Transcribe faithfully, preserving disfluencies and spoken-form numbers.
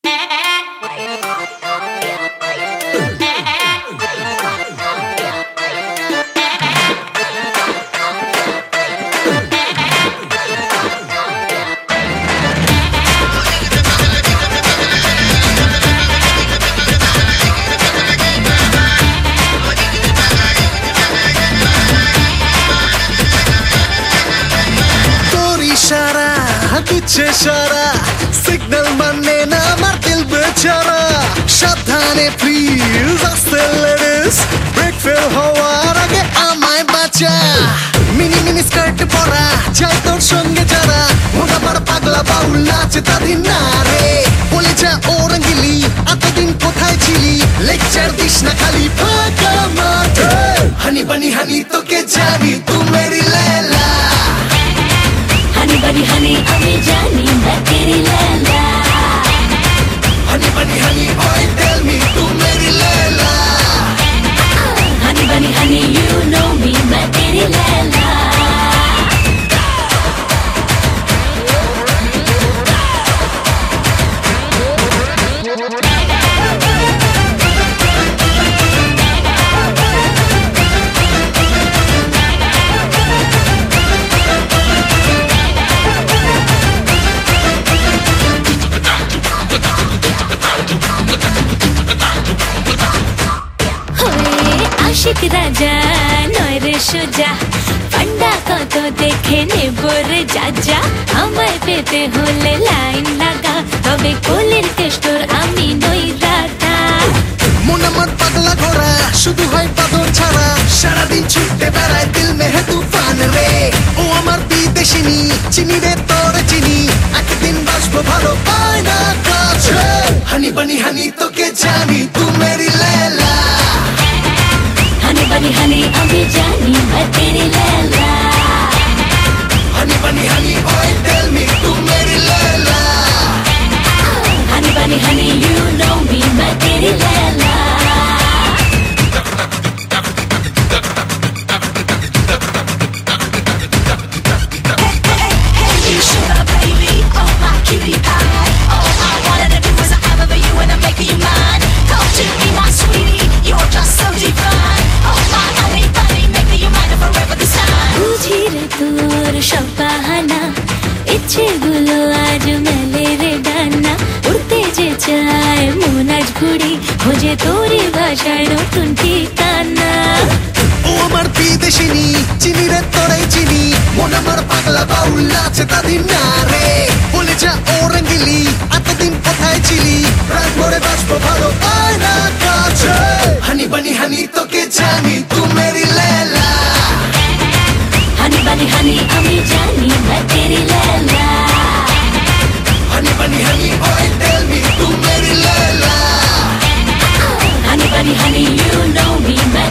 দিচ্ছে সারা সিগন্যাল মানে না আমার দিল বেচারা সাবধানে প্লিজ আস্তে লেডিস ব্রেক ফেল হওয়ার আগে আমায় বাঁচা মিনি মিনি স্কার্ট পরা যাই তোর সঙ্গে যারা মোটা বড় পাগলা বাউল নাচে তাদের না রে বলে যা ও রঙ্গিলি এতদিন কোথায় ছিলি লেকচার দিস না খালি ফাঁকা মাঠে হানি বানি হানি তোকে জানি তু মেরি লেলা Honey bunny honey আমি জানি मैं तेरी Laila Honey bunny honey boy tell me tu meri Laila Honey bunny honey you know me मैं तेरी लैला আশিক রাজা নয় রে সোজা পান্ডা কত দেখে নেব রে যাজা আমায় পেতে হলে লাইন লাগা তবে কোলের কেষ্টর আমি নই রাধা মন আমার পাগলা ঘোড়া শুধু হয় পাগল ছাড়া সারাদিন ছুটে বেড়ায় দিল মেহে তুফান রে ও আমার বিদেশিনী চিনি রে তোর চিনি একদিন বাসবো ভালো পায় না কাছে হানি বানি হানি তোকে জানি তু মেরি লেলা Honey bunny honey আমি জানি मैं तेरी Laila Honey bunny honey boy tell me tu meri Laila Honey bunny honey you know me मैं तेरी Laila You sugar baby, oh my cutie pie. All I wanted to do was have over you and I'm making you mine. Come to me my sweetie, you're just so divine. Oh my honey bunny, make me your mind forever this time. বুঝি রে তোর সব বাহানা ইচ্ছেগুলো আজ মেলে রে ডানা উড়তে যে চায় মন আজ ঘুড়ি খোঁজে তোরই ভাষায় নতুন ঠিকানা ও আমার বিদেশিনী চিনি রে তোরাই চিনি মন আমার পাগলা বাউল নাচে তাদের না রে বলে যা ও রঙ্গিলি এতদিন কোথায় ছিলি প্রাণ ভরে বাসবো ভালো পায় না কাছে হানি বানি হানি তোকে জানি তু মেরি লেলা Honey bunny honey আমি জানি मैं तेरी Laila Honey bunny honey boy tell me tu meri Laila Honey bunny honey you know me मैं